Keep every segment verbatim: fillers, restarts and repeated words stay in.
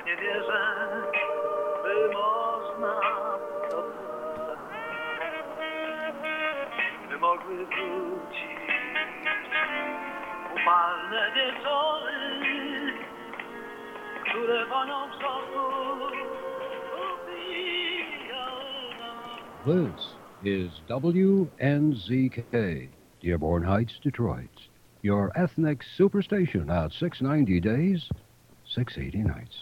nie wierzę, by można to wrócić, by mogły wrócić upalne wieczory, które wonią wzroku ubijają nas. This is W N Z K, Dearborn Heights, Detroit. Your ethnic superstation at six ninety days, six eighty nights.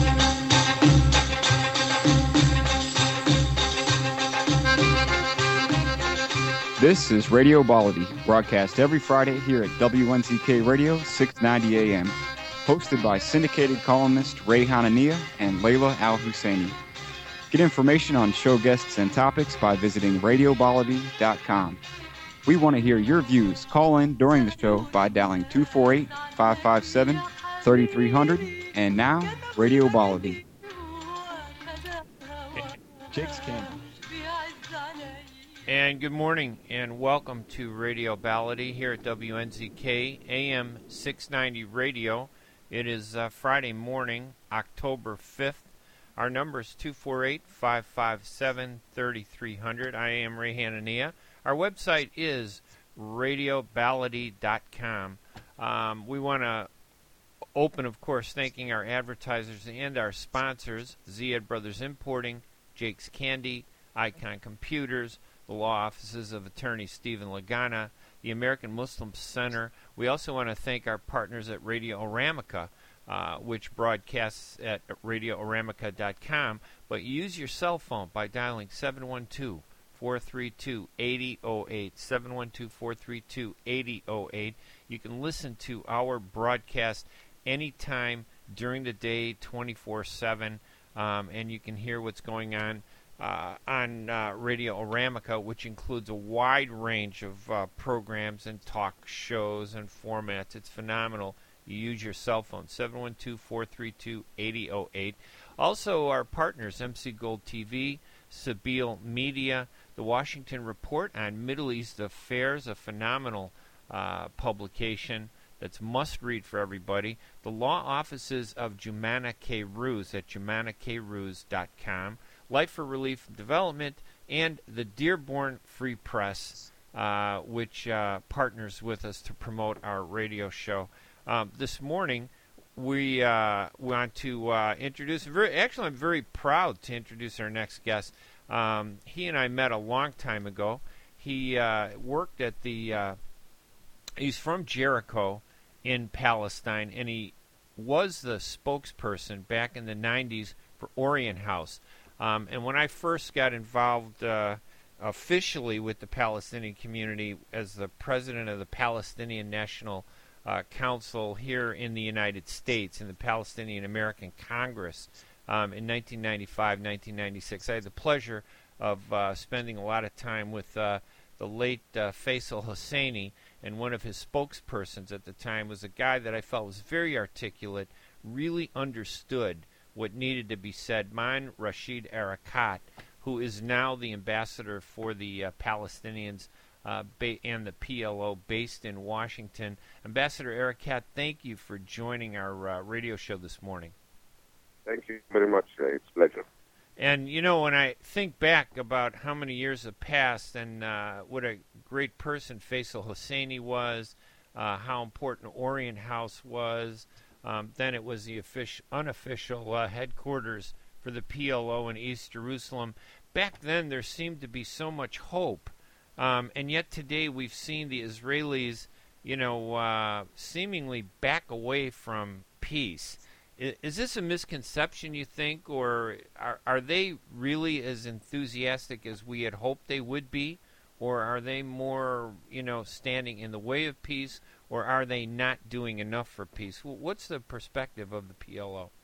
This is Radio Baladi, broadcast every Friday here at W N Z K Radio, six ninety A M, hosted by syndicated columnist Ray Hanania and Layla Al-Husseini. Get information on show guests and topics by visiting radio baladi dot com. We want to hear your views. Call in during the show by dialing two four eight, five five seven, three three zero zero. And now, Radio Baladi. Jake's Candy. And good morning and welcome to Radio Baladi here at W N Z K A M six ninety Radio. It is uh, Friday morning, October fifth. Our number is two four eight, five five seven, three three zero zero. I am Ray Hanania. Our website is radio baladi dot com. Um, we want to open, of course, thanking our advertisers and our sponsors, Ziyad Brothers Importing, Jake's Candy, Icon Computers, the law offices of attorney Stephen Lagana, the American Muslim Center. We also want to thank our partners at Radio Aramica, uh, which broadcasts at radio aramica dot com. But use your cell phone by dialing seven one two, four three two, eight zero zero eight, seven one two, four three two, eight zero zero eight. You can listen to our broadcast anytime during the day, twenty-four seven, um, and you can hear what's going on uh, on uh, Radio Aramica, which includes a wide range of uh, programs and talk shows and formats. It's phenomenal. You use your cell phone, seven one two, four three two, eight zero zero eight. Also, our partners, M C Gold T V, Sabeel Media, The Washington Report on Middle East Affairs, a phenomenal uh, publication that's must-read for everybody. The law offices of Jumana K. Ruse at jumana k ruse dot com. Life for Relief and Development, and the Dearborn Free Press, uh, which uh, partners with us to promote our radio show. Um, this morning, we uh, want to uh, introduce, very, actually I'm very proud to introduce our next guest. Um, he and I met a long time ago. He uh, worked at the, uh, he's from Jericho in Palestine, and he was the spokesperson back in the nineties for Orient House. Um, and when I first got involved uh, officially with the Palestinian community as the president of the Palestinian National uh, Council here in the United States, in the Palestinian American Congress, um, in nineteen ninety-five, nineteen ninety-six, I had the pleasure of uh, spending a lot of time with uh, the late uh, Faisal Husseini, and one of his spokespersons at the time was a guy that I felt was very articulate, really understood what needed to be said, Man Rashid Arakat, who is now the ambassador for the uh, Palestinians uh, ba- and the P L O based in Washington. Ambassador Arakat, thank you for joining our uh, radio show this morning. Thank you very much. Uh, it's a pleasure. And, you know, when I think back about how many years have passed and uh, what a great person Faisal Husseini was, uh, how important Orient House was, Um, then it was the official, unofficial uh, headquarters for the P L O in East Jerusalem. Back then, there seemed to be so much hope, um, and yet today we've seen the Israelis, you know, uh, seemingly back away from peace. Is, is this a misconception, you think, or are, are they really as enthusiastic as we had hoped they would be, or are they more, you know, standing in the way of peace? Or are they not doing enough for peace? What's the perspective of the P L O?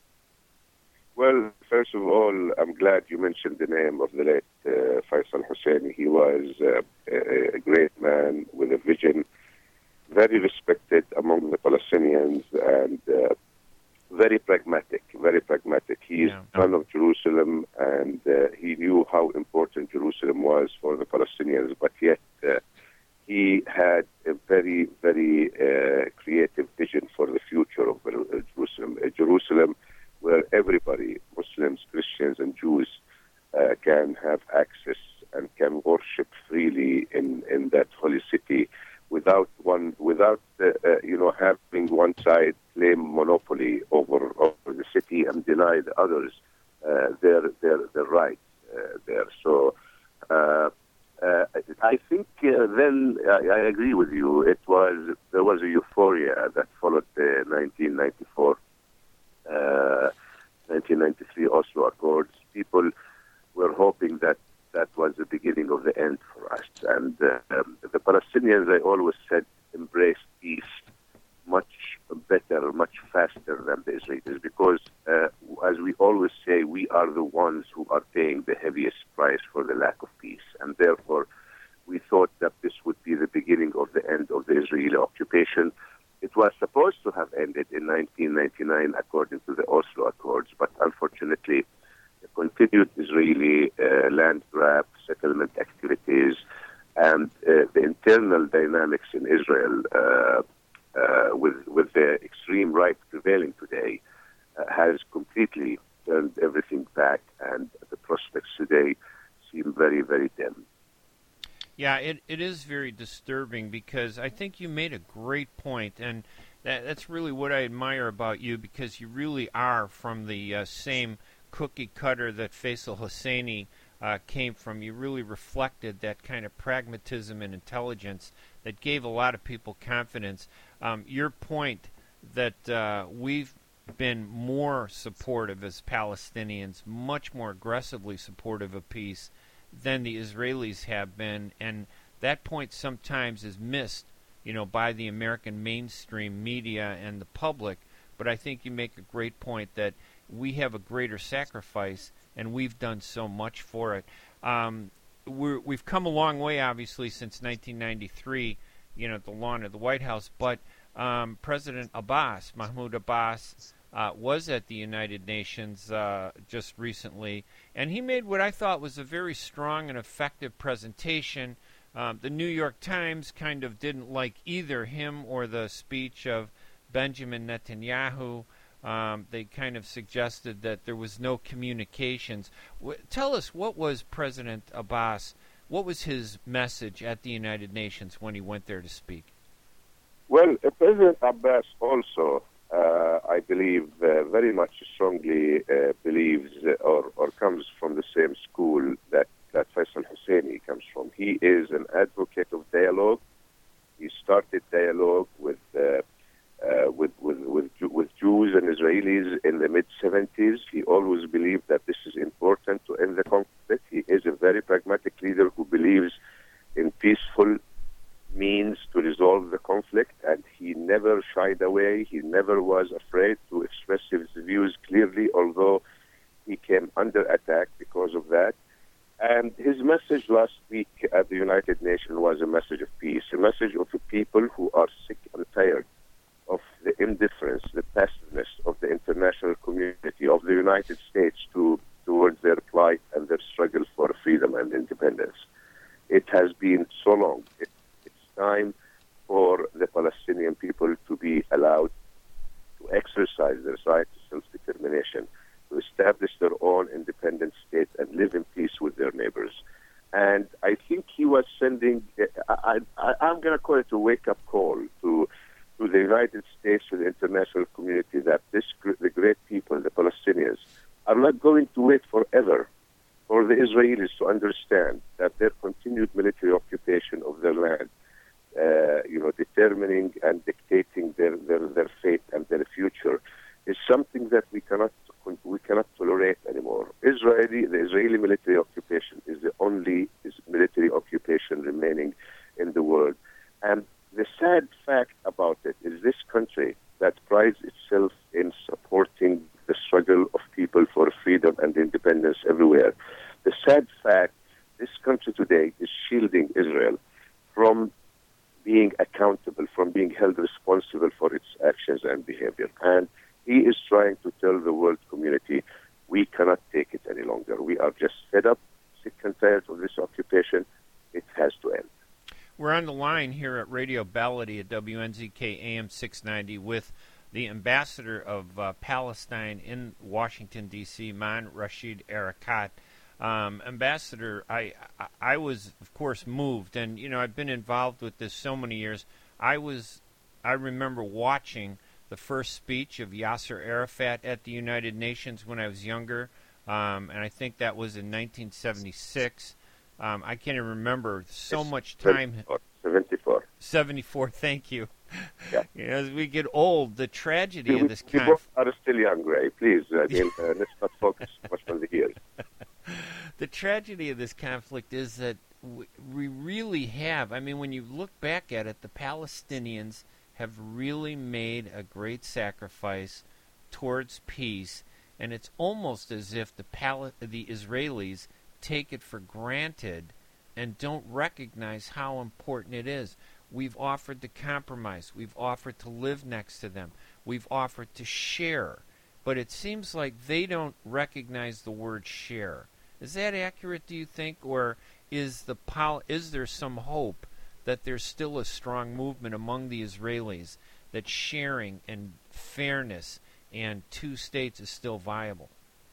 Well, first of all, I'm glad you mentioned the name of the late uh, Faisal Husseini. He was uh, a, a great man with a vision, very respected among the Palestinians, and uh, very pragmatic, very pragmatic. He is Yeah. son of Jerusalem, and uh, he knew how important Jerusalem was for the Palestinians, but yet uh, he had a very, very uh, creative vision for the future of uh, Jerusalem. Uh, Jerusalem where everybody, Muslims, Christians, and Jews, uh, can have access and can worship freely in, in that holy city without one without uh, uh, you know having one side claim monopoly over over the city and deny the others uh, their their their rights uh, there. So. Uh, Uh, I think uh, then I, I agree with you. It was there was a euphoria that followed the nineteen ninety-four, uh, nineteen ninety-three Oslo Accords. People were hoping that that was the beginning of the end for us. And uh, um, the Palestinians, I always said, embraced peace much better, much faster than the Israelis, because uh, as we always say, we are the ones who are paying the heaviest price for the lack of peace. And therefore, we thought that this would be the beginning of the end of the Israeli occupation. It was supposed to have ended in nineteen ninety-nine according to the Oslo Accords, but unfortunately, the continued Israeli uh, land grab, settlement activities, and uh, the internal dynamics in Israel uh, uh, with, with the extreme right prevailing today uh, has completely turned everything back, and the prospects today seem very, very dim. Yeah, it, it is very disturbing because I think you made a great point, and that, that's really what I admire about you, because you really are from the uh, same cookie cutter that Faisal Husseini uh, came from. You really reflected that kind of pragmatism and intelligence that gave a lot of people confidence. Um, your point that uh, we've been more supportive as Palestinians, much more aggressively supportive of peace than the Israelis have been, and that point sometimes is missed, you know, by the American mainstream media and the public. But I think you make a great point that we have a greater sacrifice, and we've done so much for it. Um, we're, we've come a long way, obviously, since nineteen ninety-three, you know, at the lawn of the White House. But um, President Abbas, Mahmoud Abbas, Uh, was at the United Nations uh, just recently, and he made what I thought was a very strong and effective presentation. Um, the New York Times kind of didn't like either him or the speech of Benjamin Netanyahu. Um, they kind of suggested that there was no communications. W- tell us, what was President Abbas, what was his message at the United Nations when he went there to speak? Well, uh, President Abbas also Uh, I believe uh, very much strongly uh, believes uh, or, or comes from the same school that, that Faisal Husseini comes from. He is an advocate of dialogue. He started dialogue with uh, uh, with, with, with, with Jews and Israelis in the mid seventies. He always believed that this is important to end the conflict. He is a very pragmatic leader who believes in peaceful means to resolve the conflict, and he never shied away. He never was afraid to express his views clearly, although he came under attack because of that. And his message last week at the United Nations was a message of peace, a message of the people who are sick and tired of the indifference, the passiveness of the international community, of the United States to towards their plight and their struggle for freedom and independence. It has been so long. It, time for the Palestinian people to be allowed to exercise their right to self-determination, to establish their own independent state and live in peace with their neighbors. And I think he was sending, I, I, I'm going to call it a wake-up call to to the United States, to the international community, that this the great people, the Palestinians, are not going to wait forever for the Israelis to understand that their continued military occupation of their land, Uh, you know, determining and dictating their, their, their fate and their future, is something that we cannot we cannot tolerate anymore. Israeli, the Israeli military occupation is the only is military occupation remaining in the world, and the sad fact about it is this country that prides itself in supporting the struggle of people for freedom and independence everywhere. The sad fact, this country today is shielding Israel from being accountable, from being held responsible for its actions and behavior. And he is trying to tell the world community, we cannot take it any longer. We are just fed up, sick and tired of this occupation. It has to end. We're on the line here at Radio Baladi at W N Z K A M six ninety with the ambassador of uh, Palestine in Washington, D C, Man Rashid Erekat. Um, Ambassador, I, I I was, of course, moved, and, you know, I've been involved with this so many years. I was, I remember watching the first speech of Yasser Arafat at the United Nations when I was younger, um, and I think that was in nineteen seventy-six. Um, I can't even remember so It's much time. seventy-four. seventy-four, thank you. Yeah. You know, as we get old, the tragedy We, of this we conflict. both are still young, Ray. Please, I mean, uh, let's not focus much on the years. The tragedy of this conflict is that w- we really have, I mean, when you look back at it, the Palestinians have really made a great sacrifice towards peace, and it's almost as if the Pal- the Israelis take it for granted and don't recognize how important it is. We've offered to compromise. We've offered to live next to them. We've offered to share. But it seems like they don't recognize the word share. Is that accurate, do you think? Or is the pol- is there some hope that there's still a strong movement among the Israelis that sharing and fairness and two states is still viable?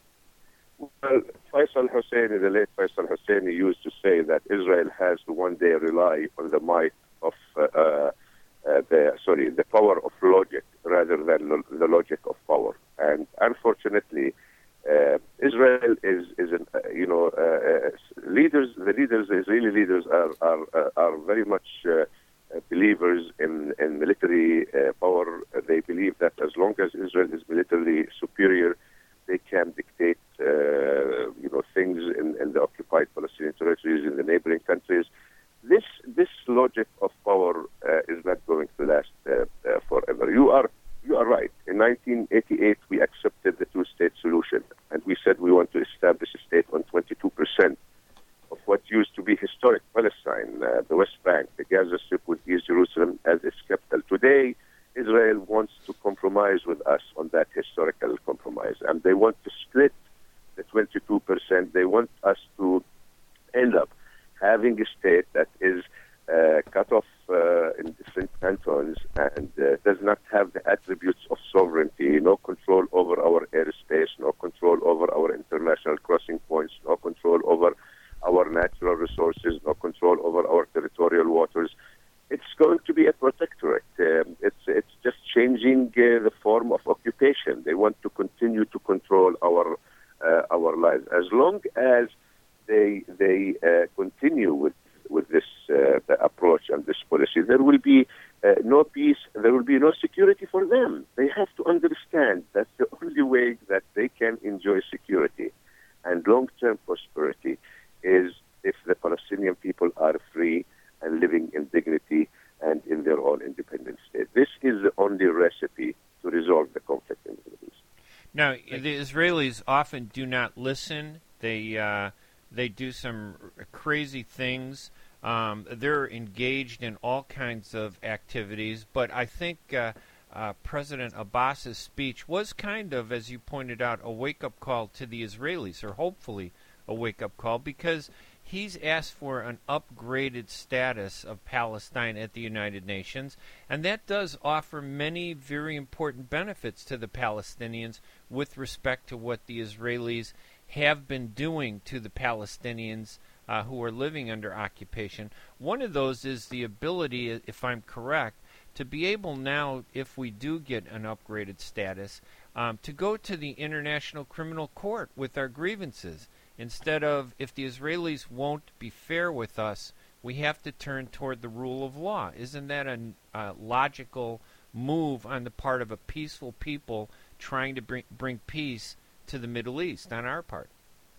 Well, Faisal Husseini, the late Faisal Husseini, used to say that Israel has to one day rely on the might of uh, uh, the sorry the power of logic rather than lo- the logic of power. And unfortunately, uh, Israel is is an, uh, you know uh, uh, leaders. The leaders, the Israeli leaders, are are uh, are very much uh, believers in in military uh, power. They believe that as long as Israel is militarily superior, they can dictate uh, you know things in, in the occupied Palestinian territories, in the neighboring countries. This this logic of power uh, is not going to last uh, uh, forever. You are you are right. In nineteen eighty-eight, we accepted the two-state solution, and we said we want to establish a state on twenty-two percent of what used to be historic Palestine, uh, the West Bank, the Gaza Strip with East Jerusalem as its capital. Today, Israel wants to compromise with us on that historical compromise, and they want to split the twenty-two percent. They want us to end up having a state that is uh, cut off uh, in different cantons and uh, does not have the attributes of sovereignty, no control over our airspace, no control over our international crossing points, no control over our natural resources, no control over our territorial waters. It's going to be a protectorate. Um, it's it's just changing uh, the form of occupation. They want to continue to control our uh, our lives. As long as they they uh, continue with with this uh, approach and this policy, there will be uh, no peace. There will be no security for them. They have to understand that the only way that they can enjoy security and long-term prosperity is if the Palestinian people are free and living in dignity and in their own independent state. This is the only recipe to resolve the conflict in the Middle East. Now, the Israelis often do not listen. They uh, they do some crazy things. Um, they're engaged in all kinds of activities. But I think uh, uh, President Abbas's speech was kind of, as you pointed out, a wake-up call to the Israelis, or hopefully a wake-up call, because he's asked for an upgraded status of Palestine at the United Nations, and that does offer many very important benefits to the Palestinians with respect to what the Israelis have been doing to the Palestinians uh, who are living under occupation. One of those is the ability, if I'm correct, to be able now, if we do get an upgraded status, um, to go to the International Criminal Court with our grievances. Instead of, if the Israelis won't be fair with us, we have to turn toward the rule of law. Isn't that a, a logical move on the part of a peaceful people trying to bring, bring peace to the Middle East on our part?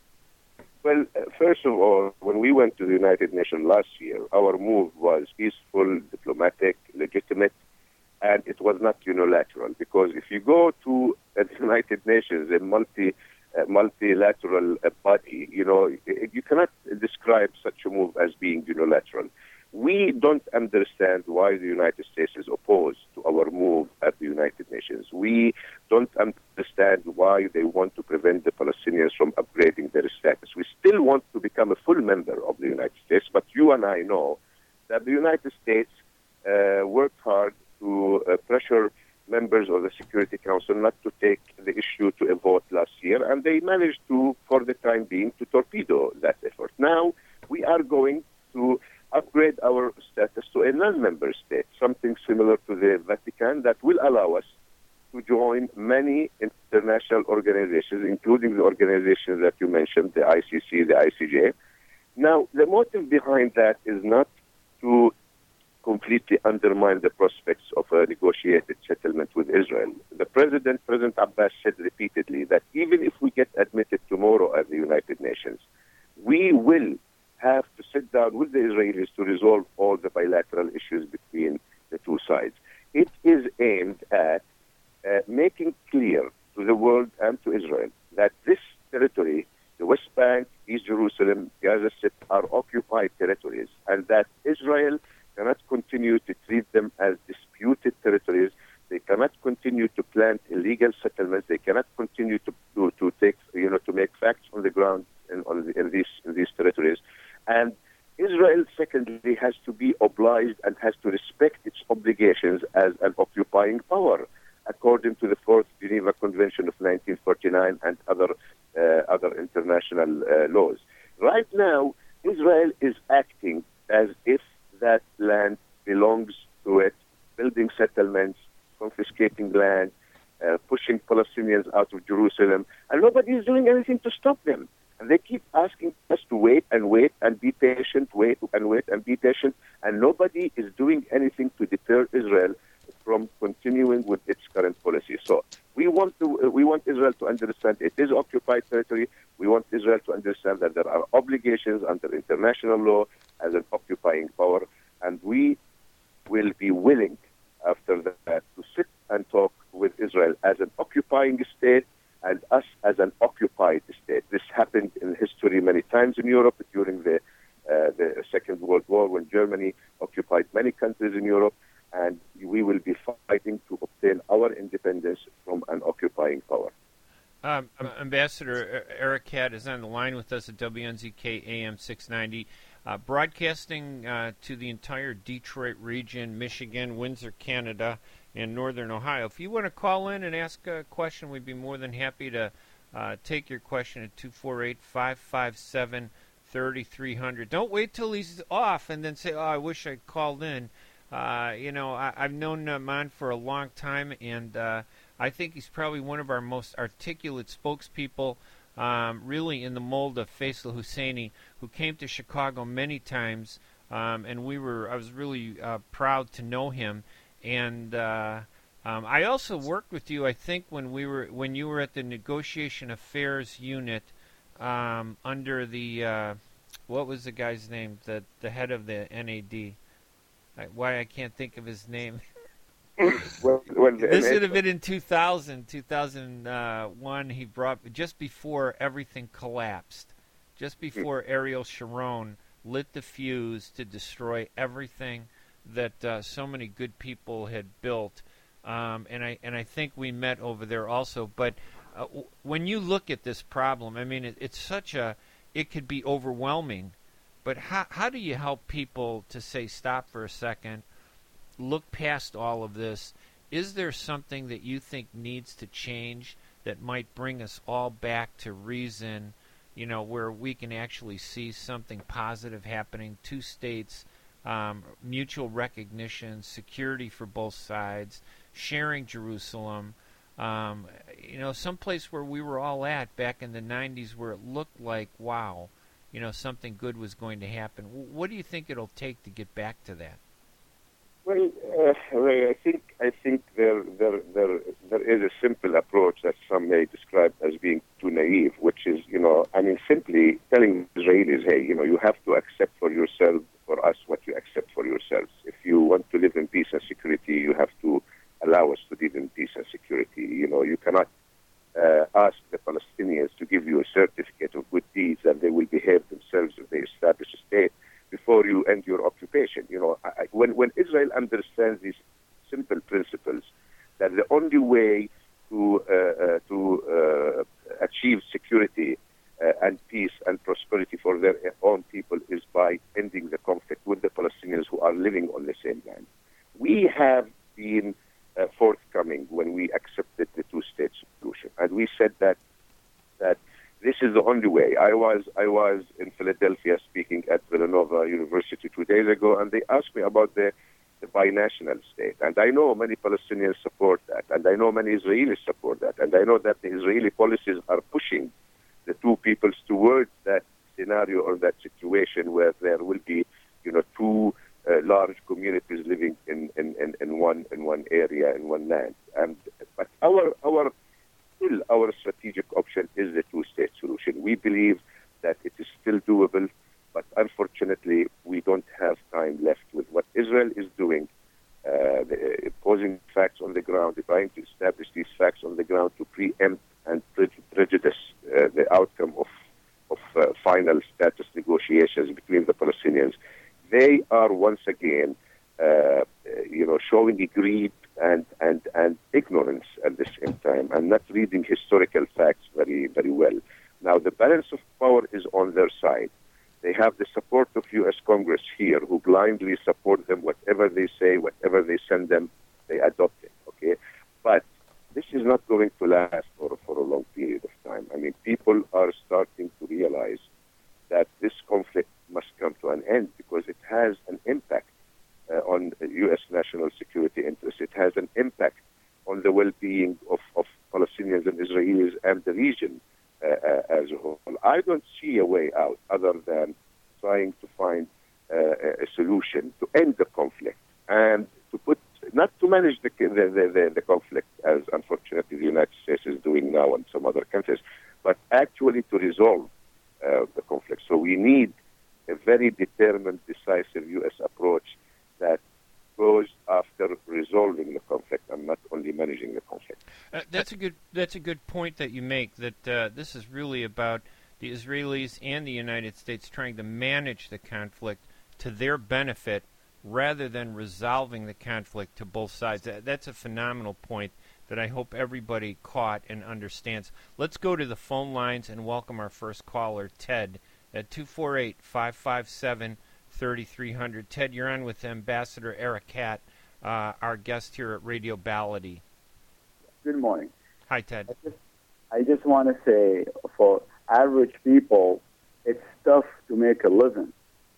Well, uh, first of all, when we went to the United Nations last year, our move was peaceful, diplomatic, legitimate, and it was not unilateral. Because if you go to uh, the United Nations, a multi uh, multilateral uh, body, you know, you cannot describe such a move as being unilateral. We don't understand why the United States is opposed to our move at the United Nations. We don't understand why they want to prevent the Palestinians from upgrading their status. We still want to become a full member of the United States, but you and I know that the United States uh, worked hard to uh, pressure members of the Security Council not to take the issue to a vote last year, and they managed to, for the time being, to torpedo that effort. Now we are going to upgrade our status to a non-member state, something similar to the Vatican that will allow us to join many international organizations, including the organizations that you mentioned, the I C C, the I C J. Now, the motive behind that is not to completely undermine the prospects of a negotiated settlement with Israel. The President, President Abbas, said repeatedly that even if we get admitted tomorrow at the United Nations, we will have to sit down with the Israelis to resolve all the bilateral issues between the two sides. It is aimed at uh, making clear to the world and to Israel that this territory, the West Bank, East Jerusalem, Gaza Strip, are occupied territories, and that Israel cannot continue to treat them as disputed territories. They cannot continue to plant illegal settlements. They cannot continue to to, to take you know to make facts on the ground in, on the, in these in these territories. And Israel, secondly, has to be obliged and has to respect its obligations as an occupying power, according to the Fourth Geneva Convention of nineteen forty-nine and other uh, other international uh, laws. Right now, Israel is acting as if that land belongs to it, building settlements, confiscating land, uh, pushing Palestinians out of Jerusalem, and nobody is doing anything to stop them. And they keep asking us to wait and wait and be patient, wait and wait and be patient, and nobody is doing anything to deter Israel from continuing with its current policy. So we want to, uh, we want Israel to understand it is occupied territory. We want Israel to understand that there are obligations under international law as an occupying power, and we will be willing after that to sit and talk with Israel as an occupying state and us as an occupied state. This happened in history many times in Europe during the uh, the Second World War, when Germany occupied many countries in Europe, and we will be fighting to obtain our independence from an occupying power. Um, Ambassador Eric Katt is on the line with us at W N Z K A M six ninety, uh, broadcasting uh, to the entire Detroit region, Michigan, Windsor, Canada, and Northern Ohio. If you want to call in and ask a question, we'd be more than happy to uh, take your question at two four eight, five five seven, three three zero zero. Don't wait till he's off and then say, oh, I wish I called in. Uh, you know, I, I've known uh, Man for a long time, and uh, I think he's probably one of our most articulate spokespeople, um, really in the mold of Faisal Husseini, who came to Chicago many times, um, and we were. I was really uh, proud to know him. And uh, um, I also worked with you, I think, when we were when you were at the Negotiation Affairs Unit um, under the uh, what was the guy's name? The the head of the N A D. I, why I can't think of his name. well, well, This would have been in two thousand, two thousand one. He brought just before everything collapsed, just before Ariel Sharon lit the fuse to destroy everything that uh, so many good people had built, um, and I and I think we met over there also. But uh, w- when you look at this problem, I mean, it, it's such a it could be overwhelming. But how how do you help people to say stop for a second, look past all of this? Is there something that you think needs to change that might bring us all back to reason? You know, where we can actually see something positive happening, two states. Um, mutual recognition, security for both sides, sharing Jerusalem, um, you know, someplace where we were all at back in the nineties where it looked like, wow, you know, something good was going to happen. What do you think it'll take to get back to that? Well, uh, I think I think there there there there is a simple approach that some may describe as being too naive, which is, you know, I mean, simply telling Israelis, hey, you know, you have to accept for yourself, for us, what you accept for yourselves. If you want to live in peace and security, you have to allow us to live in peace and security. You know, you cannot uh, ask the Palestinians to give you a certificate of good deeds and they will behave themselves if they establish a state before you end your occupation. You know, I, when when Israel understands these simple principles, that the only way to uh, uh, to uh, achieve security uh, and peace and prosperity for their own people is by ending the conflict with the Palestinians who are living on the same land. We have been uh, forthcoming we accepted the two-state solution. And we said that that this is the only way. I was I was in Philadelphia speaking at Villanova University two days ago, and they asked me about the, the binational state. And I know many Palestinians support that, and I know many Israelis support that, and I know that the Israeli policies are pushing the two peoples towards that scenario or that situation where there will be, you know, two uh, large communities living in, in, in, in one in one area in one land. And but our our still our strategic option is the two-state solution. We believe that it is still doable, but unfortunately we don't have time left with what Israel is doing, uh, the, posing facts on the ground, trying to establish these facts on the ground to preempt and pre- prejudice uh, the outcome of of uh, final status negotiations between the Palestinians. They are once again, uh, you know, showing greed and, and, and ignorance at the same time, and not reading historical facts very, very well. Now, the balance of power is on their side. They have the support of U S Congress here, who blindly support them. Whatever they say, whatever they send them, they adopt it, okay? But this is not going to last for, for a long period of time. I mean, people are starting to realize that this conflict must come to an end because it has an impact uh, on U S national security interests. It has an impact on the well-being of, of Palestinians and Israelis and the region uh, uh, as a whole. I don't see a way out other than trying to find uh, a solution to end the conflict and to put, not to manage the, the, the, the conflict as unfortunately the United States is doing now and some other countries, but actually to resolve uh, the conflict. So we need a very determined, decisive U S approach that goes after resolving the conflict and not only managing the conflict. Uh, that's a good. That's a good point that you make. That uh, this is really about the Israelis and the United States trying to manage the conflict to their benefit, rather than resolving the conflict to both sides. That, that's a phenomenal point that I hope everybody caught and understands. Let's go to the phone lines and welcome our first caller, Ted, at two four eight, five five seven, three three zero zero. Ted, you're on with Ambassador Eric Katt, uh, our guest here at Radio Ballady. Good morning. Hi, Ted. I just, I just want to say, for average people, it's tough to make a living.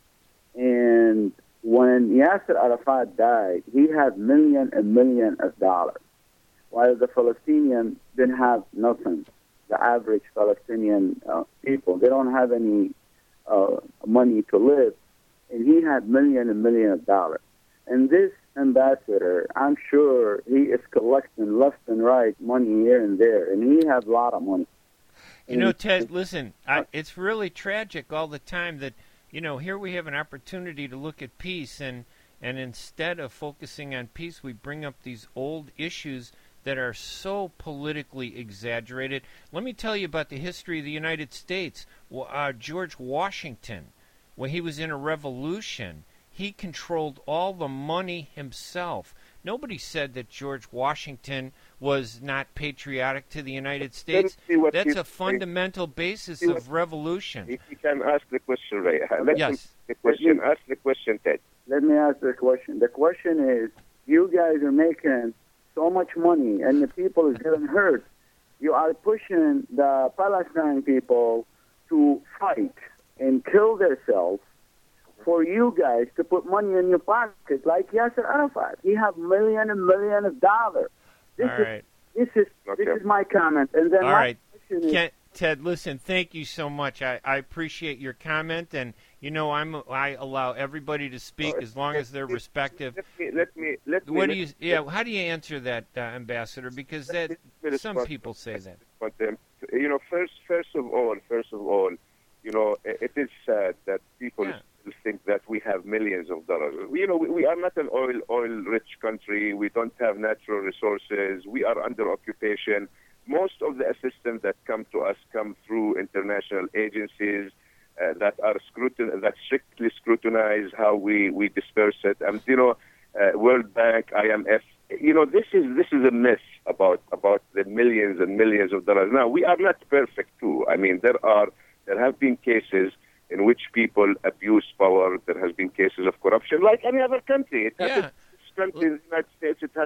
And when Yasser Arafat died, he had million and million of dollars, while the Palestinians didn't have nothing. The average Palestinian uh, people, they don't have any uh, money to live, and he had million and million of dollars. And this ambassador, I'm sure he is collecting left and right money here and there, and he has a lot of money. You know, Ted, listen, I, it's really tragic all the time that, you know, here we have an opportunity to look at peace, and, and instead of focusing on peace, we bring up these old issues that are so politically exaggerated. Let me tell you about the history of the United States. Uh, George Washington, when he was in a revolution, he controlled all the money himself. Nobody said that George Washington was not patriotic to the United States. That's a fundamental basis of revolution. If you can ask the question, Ray. Let yes. me the question. Ask the question, Ted. Let me ask the question. The question is, you guys are making so much money, and the people is getting hurt. You are pushing the Palestinian people to fight and kill themselves for you guys to put money in your pocket, like Yasser Arafat. He have million and million of dollars. This All is right. this is Okay. this is my comment. And then All my right. question is, Ken, Ted, listen, thank you so much. I, I appreciate your comment, and you know I'm I allow everybody to speak as long as they're respective. Let me let me let me. What do let you? me- Yeah, how do you answer that, uh, Ambassador? Because that let me some respond. people say that. But um, you know, first, first of all, first of all, you know, it, it is sad that people Yeah. still think that we have millions of dollars. We, you know, we, we are not an oil oil-rich country. We don't have natural resources. We are under occupation. Most of the assistance that come to us come through international agencies uh, that are scrutin- that strictly scrutinize how we, we disperse it. And you know, uh, World Bank, I M F. You know, this is this is a myth about about the millions and millions of dollars. Now, we are not perfect too. I mean, there are there have been cases in which people abuse power. There has been cases of corruption, like any other country. It Yeah. happens in this country, in the United States, it, ha-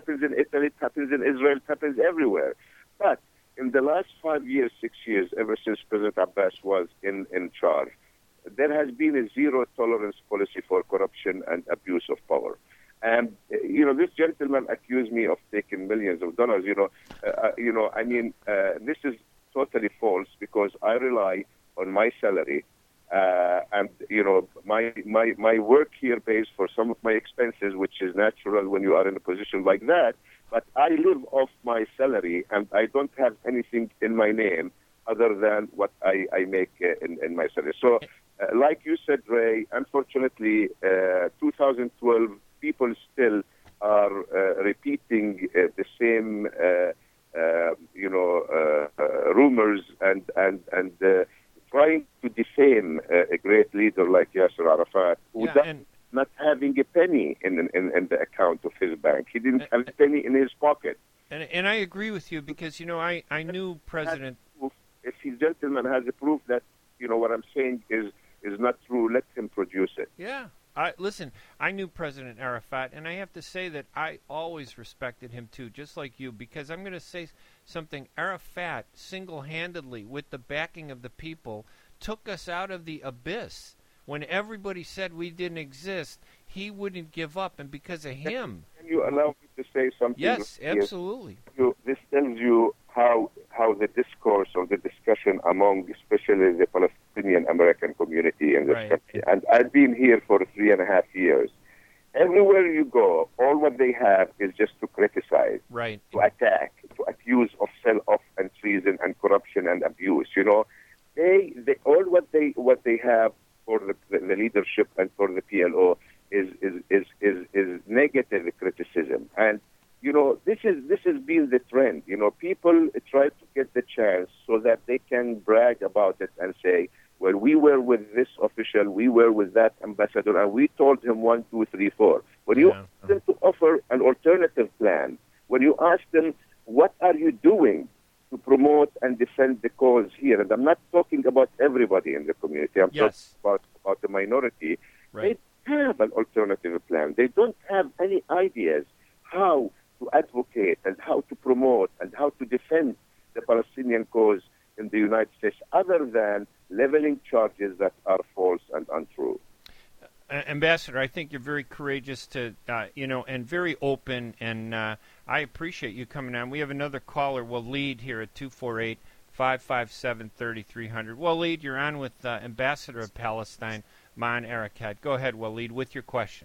happens in Italy, it happens in Israel, it happens everywhere. But in the last five years, six years, ever since President Abbas was in, in charge, there has been a zero tolerance policy for corruption and abuse of power. And, uh, you know, this gentleman accused me of taking millions of dollars. You know, uh, you know, I mean, uh, this is totally false because I rely on my salary. Uh, and, you know, my, my, my work here pays for some of my expenses, which is natural when you are in a position like that. But I live off my salary, and I don't have anything in my name other than what I, I make uh, in, in my salary. So, uh, like you said, Ray, unfortunately, uh, two thousand twelve, people still are uh, repeating uh, the same, uh, uh, you know, uh, uh, rumors and, and, and uh, trying to defame uh, a great leader like Yasser Arafat, who Yeah, does and- not having a penny in, in, in the account of his bank. He didn't have a penny in his pocket. And and I agree with you because, you know, I, I knew President... If his gentleman has a proof that, you know, what I'm saying is, is not true, let him produce it. Yeah. I, listen, I knew President Arafat, and I have to say that I always respected him, too, just like you, because I'm going to say something. Arafat, single-handedly, with the backing of the people, took us out of the abyss. When everybody said we didn't exist, he wouldn't give up, and because of him... Can you allow me to say something? Yes, Yes. absolutely. You, this tells you how how the discourse or the discussion among especially the Palestinian American community in this Right. country. And I've been here for three and a half years. Everywhere you go, all what they have is just to criticize, Right. to attack, to accuse of sell-off and treason and corruption and abuse. You know, they, they all what they what they have for the, the, the leadership and for the P L O is is, is, is is negative criticism. And you know, this is this has been the trend. You know, people try to get the chance so that they can brag about it and say, well, we were with this official, we were with that ambassador, and we told him one, two, three, four. When you Yeah. ask them to offer an alternative plan, when you ask them, what are you doing to promote and defend the cause here? And I'm not talking about everybody in the community. I'm Yes. talking about, about the minority. Right. They have an alternative plan. They don't have any ideas how to advocate and how to promote and how to defend the Palestinian cause in the United States other than leveling charges that are false and untrue. Uh, Ambassador, I think you're very courageous to, uh, you know, and very open, and uh, I appreciate you coming on. We have another caller, Waleed, here at two four eight, five five seven, three three zero zero. Waleed, you're on with uh, Ambassador of Palestine, Maan Arakat. Go ahead, Waleed, with your question.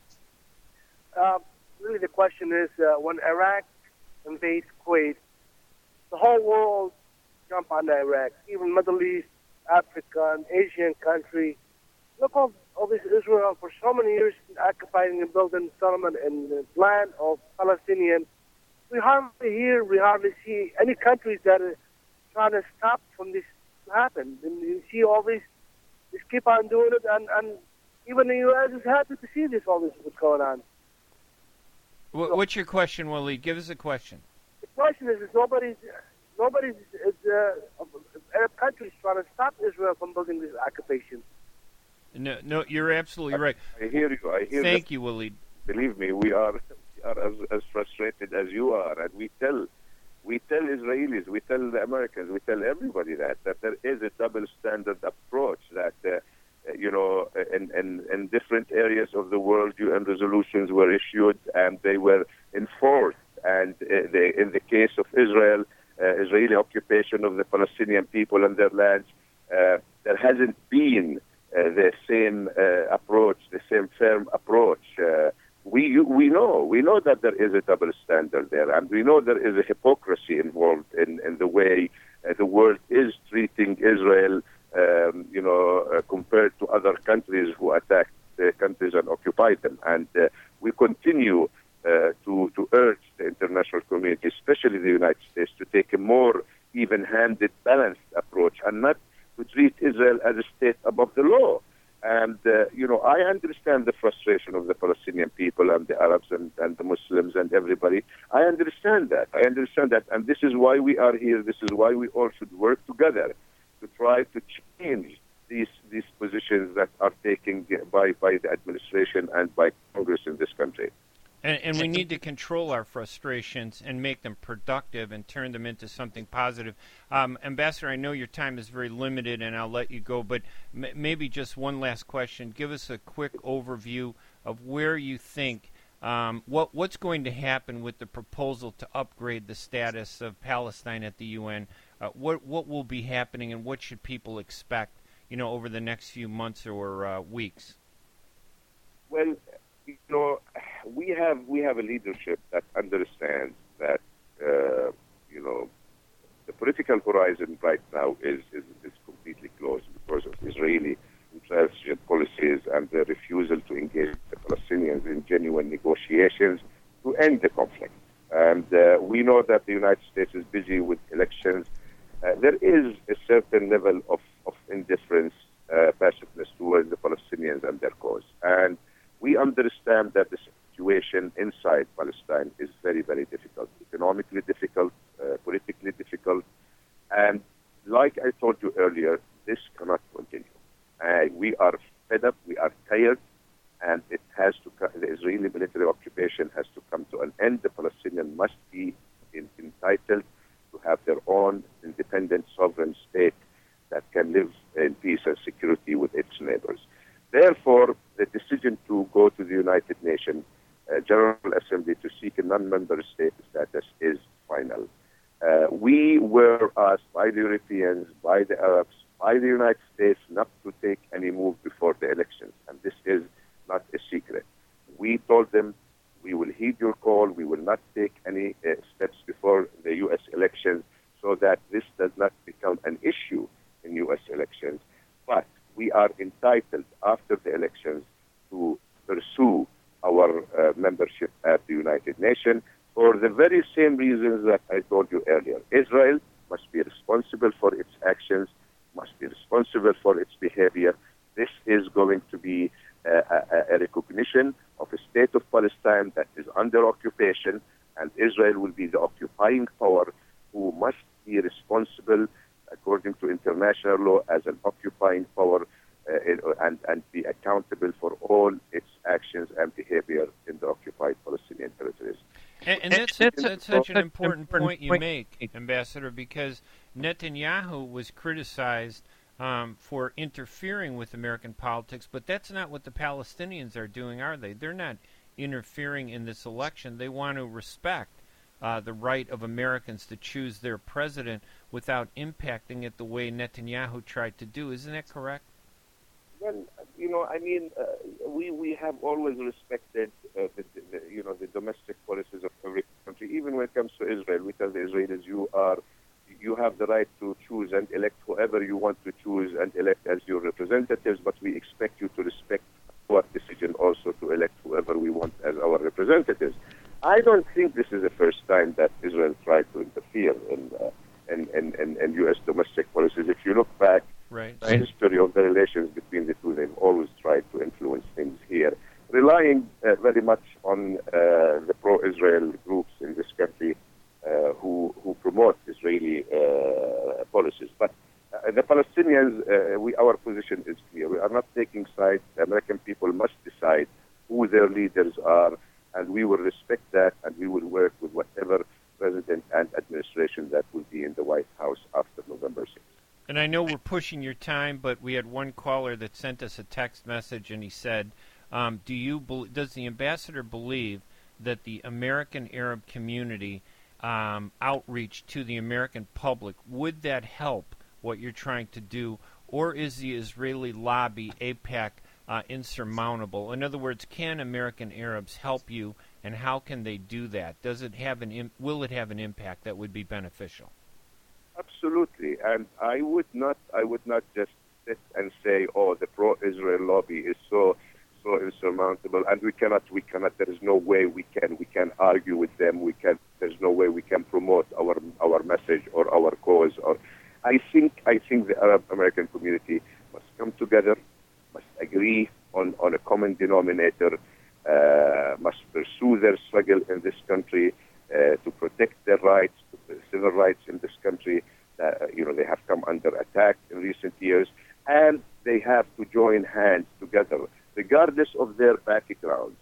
Uh, really, the question is, uh, when Iraq invades Kuwait, the whole world jump on Iraq, even Middle East, Africa, and Asian country. Look all, all this Israel for so many years occupying and building settlement in the land of Palestinian. We hardly hear, we hardly see any countries that are trying to stop from this to happen. And you see all these, just keep on doing it, and, and even the U S is happy to see this, all this what's going on. W- what's your question, Waleed? Give us a question. The question is, is nobody's, nobody's, is, uh, Arab countries trying to stop Israel from building this occupation. No, no, you're absolutely right. I hear you. I hear Thank that. you, Waleed. Believe me, we are, we are as, as frustrated as you are, and we tell we tell Israelis, we tell the Americans, we tell everybody that that there is a double standard approach. That uh, you know, in, in in different areas of the world, U N resolutions were issued and they were enforced. And uh, they, in the case of Israel, uh, Israeli occupation of the Palestinian people and their lands, uh, there hasn't been uh, the same uh, approach, the same firm approach. Uh, we we know we know that there is a double standard there, and we know there is a hypocrisy involved in, in the way uh, the world is treating Israel, um, you know, uh, compared to other countries who attack the countries and occupy them. And uh, we continue uh, to to urge the international community, especially the United States, to take a more even-handed, balanced approach, and not to treat Israel as a state above the law. And, uh, you know, I understand the frustration of the Palestinian people and the Arabs and, and the Muslims and everybody. I understand that. I understand that. And this is why we are here. This is why we all should work together to try to change these these positions that are taken by, by the administration and by Congress in this country. And, and we need to control our frustrations and make them productive and turn them into something positive. Um, Ambassador, I know your time is very limited, and I'll let you go, but m- maybe just one last question. Give us a quick overview of where you think um, what what's going to happen with the proposal to upgrade the status of Palestine at the U N. Uh, what what will be happening, and what should people expect, you know, over the next few months or uh, weeks? Well, you know, we have we have a leadership that understands that uh, you know the political horizon right now is, is, is completely closed because of Israeli intransigent policies and the refusal to engage the Palestinians in genuine negotiations to end the conflict. And uh, we know that the United States is busy with elections. Uh, there is a certain level of, of indifference, uh, passiveness towards the Palestinians and their cause. And we understand that the situation inside Palestine is very, very difficult, economically difficult, uh, politically difficult. And like I told you earlier, this cannot continue. Uh, we are fed up, we are tired, and it has to come, the Israeli military occupation has to come to an end. The Palestinians must be in, entitled to have their own independent sovereign state that can live in peace and security with its neighbors. Therefore, the decision to go to the United Nations uh, General Assembly to seek a non-member state status is final. Uh, we were asked by the Europeans, by the Arabs, by the United States not to take any move before the elections, and this is not a secret. We told them we will heed your call, we will not take any uh, steps before the U S elections so that this does not become an issue in U S elections, but we are entitled after the elections to pursue our uh, membership at the United Nations for the very same reasons that I told you earlier. Israel must be responsible for its actions, must be responsible for its behavior. This is going to be uh, a, a recognition of a state of Palestine that is under occupation, and Israel will be the occupying power who must be responsible according to international law as an occupying power uh, and, and be accountable for all its actions and behavior in the occupied Palestinian territories. And, and that's, that's, that's such an important point you make, Ambassador, because Netanyahu was criticized um, for interfering with American politics, but that's not what the Palestinians are doing, are they? They're not interfering in this election. They want to respect uh, the right of Americans to choose their president without impacting it the way Netanyahu tried to do. Isn't that correct? Well, you know, I mean, uh, we we have always respected uh, the, the you know the domestic policies of every country, even when it comes to Israel. We tell the Israelis, you are you have the right to choose and elect whoever you want to choose and elect as your representatives, but we expect you to respect our decision also to elect whoever we want as our representatives. I don't think this is the first time that Israel tried to interfere in uh, in, in, in, in U S domestic policies. If you look back, right. the history of the relations between the two, they've always tried to influence things here, relying uh, very much on uh, the pro-Israel groups in this country uh, who who promote Israeli uh, policies. But uh, the Palestinians, uh, we our position is clear. We are not taking sides. The American people must decide who their leaders are, and we will respect that, and we will work with whatever president and administration that will be in the White House after November sixth. And I know we're pushing your time, but we had one caller that sent us a text message, and he said, um, "Do you be- does the ambassador believe that the American Arab community um, outreach to the American public, would that help what you're trying to do, or is the Israeli lobby, AIPAC, uh, insurmountable? In other words, can American Arabs help you, and how can they do that? Does it have an im- will it have an impact that would be beneficial?" Absolutely, and I would not. I would not just sit and say, "Oh, the pro-Israel lobby is so, so insurmountable," and we cannot. We cannot. There is no way we can. We can argue with them. We can. There's no way we can promote our our message or our cause. Or, I think. I think the Arab American community must come together, must agree on on a common denominator, uh, must pursue their struggle in this country. Uh, to protect their rights, the civil rights in this country. Uh, you know, they have come under attack in recent years, and they have to join hands together, regardless of their backgrounds,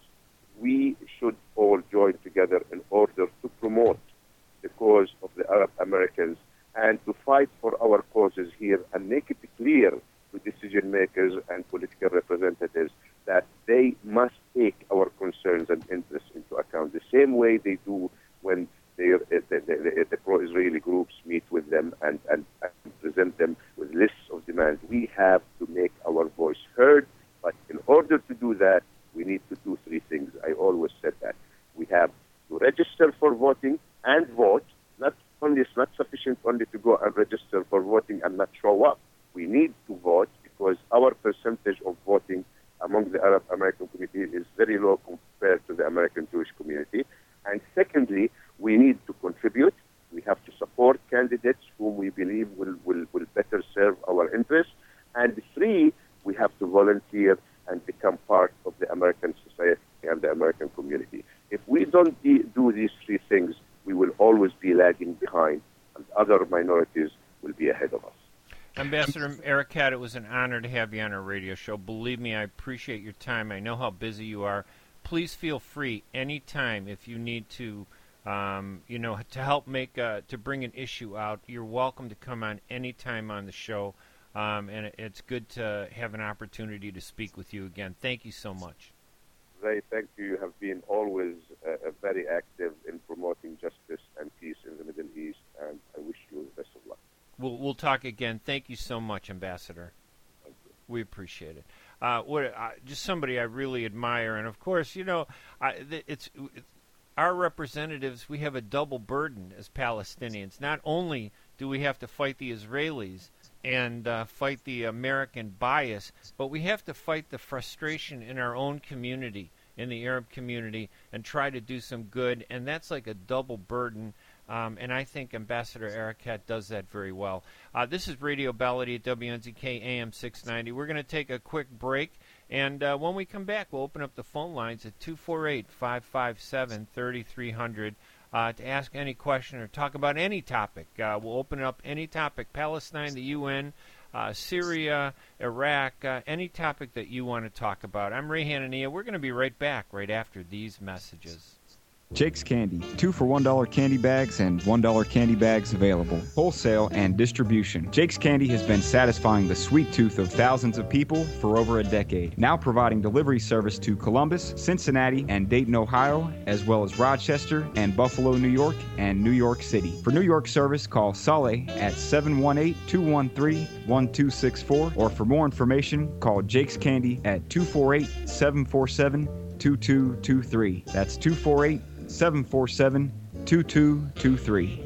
we should all join together in order to promote the cause of the Arab Americans and to fight for our causes here and make it clear to decision makers and political representatives that they must take our concerns and interests into account the same way they do when they, uh, the, the, the pro-Israeli groups meet with them and, and, and present them with lists of demands. We have to make our voice heard, but in order to do that, we need to do three things. I always said that. We have to register for voting and vote. Not only, it's not sufficient only to go and register for voting and not show up. We need to vote because our percentage of voting among the Arab American community is very low compared to the American Jewish community. And secondly, we need to contribute. We have to support candidates whom we believe will, will, will better serve our interests. And three, we have to volunteer and become part of the American society and the American community. If we don't de- do these three things, we will always be lagging behind, and other minorities will be ahead of us. Ambassador Erekat, it was an honor to have you on our radio show. Believe me, I appreciate your time. I know how busy you are. Please feel free anytime if you need to, um, you know, to help make, uh, to bring an issue out. You're welcome to come on anytime on the show, um, and it's good to have an opportunity to speak with you again. Thank you so much. Ray, thank you. You have been always uh, very active in promoting justice and peace in the Middle East, and I wish you the best of luck. We'll, we'll talk again. Thank you so much, Ambassador. Thank you. We appreciate it. Uh, what uh, just somebody I really admire, and of course, you know, I, it's, it's our representatives. We have a double burden as Palestinians. Not only do we have to fight the Israelis and uh, fight the American bias, but we have to fight the frustration in our own community, in the Arab community, and try to do some good. And that's like a double burden. Um, and I think Ambassador Erekat does that very well. Uh, this is Radio Baladi at W N Z K A M six ninety. We're going to take a quick break, and uh, when we come back, we'll open up the phone lines at two four eight, five five seven, three three zero zero uh, to ask any question or talk about any topic. Uh, we'll open it up any topic, Palestine, the U N, uh, Syria, Iraq, uh, any topic that you want to talk about. I'm Ray Hanania. We're going to be right back right after these messages. Jake's Candy, two for one dollar candy bags and one dollar candy bags available. Wholesale and distribution. Jake's Candy has been satisfying the sweet tooth of thousands of people for over a decade. Now providing delivery service to Columbus, Cincinnati, and Dayton, Ohio, as well as Rochester and Buffalo, New York, and New York City. For New York service, call Saleh at seven one eight, two one three, one two six four, or for more information, call Jake's Candy at two four eight, seven four seven, two two two three. That's two four eight, seven four seven, two two two three.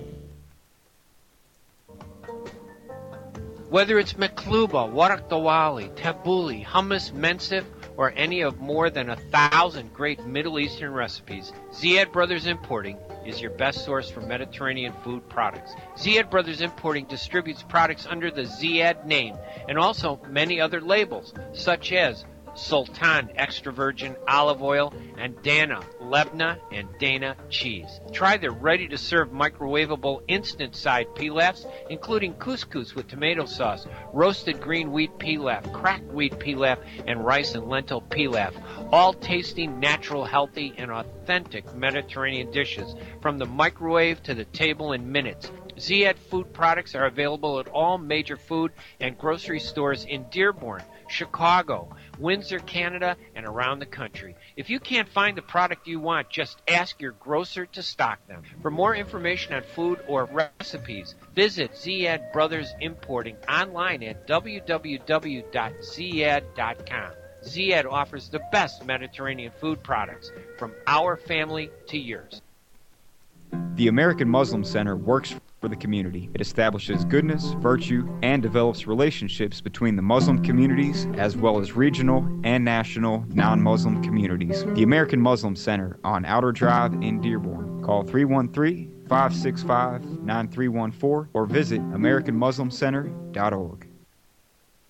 Whether it's Mekluba, Warak Dawali, Tabbouleh, hummus, mensif, or any of more than a thousand great Middle Eastern recipes, Ziad Brothers Importing is your best source for Mediterranean food products. Ziad Brothers Importing distributes products under the Ziad name and also many other labels, such as Sultan extra virgin olive oil, and Dana Lebna and Dana cheese. Try their ready-to-serve microwavable instant-side pilafs, including couscous with tomato sauce, roasted green wheat pilaf, cracked wheat pilaf, and rice and lentil pilaf. All tasting natural, healthy, and authentic Mediterranean dishes from the microwave to the table in minutes. Ziad food products are available at all major food and grocery stores in Dearborn, Chicago, Windsor, Canada, and around the country. If you can't find the product you want, just ask your grocer to stock them. For more information on food or recipes, visit Ziad Brothers Importing online at w w w dot ziad dot com. Ziad offers the best Mediterranean food products, from our family to yours. The American Muslim Center works for the community. It establishes goodness, virtue, and develops relationships between the Muslim communities as well as regional and national non-Muslim communities. The American Muslim Center on Outer Drive in Dearborn. Call three one three, five six five, nine three one four or visit american muslim center dot org.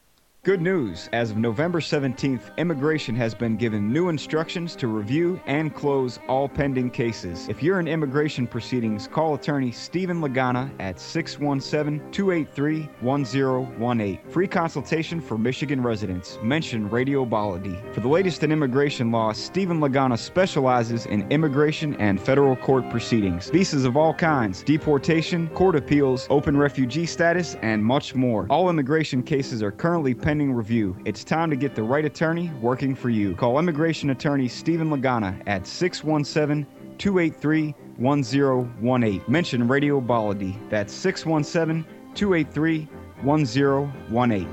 Good news. As of November seventeenth, immigration has been given new instructions to review and close all pending cases. If you're in immigration proceedings, call attorney Stephen Lagana at six one seven, two eight three, one zero one eight. Free consultation for Michigan residents. Mention Radio Baladi. For the latest in immigration law, Stephen Lagana specializes in immigration and federal court proceedings, visas of all kinds, deportation, court appeals, open refugee status, and much more. All immigration cases are currently pending review. It's time to get the right attorney working for you. Call immigration attorney Stephen Lagana at six one seven, two eight three, one zero one eight. Mention Radio Baladi. That's six one seven, two eight three, one zero one eight.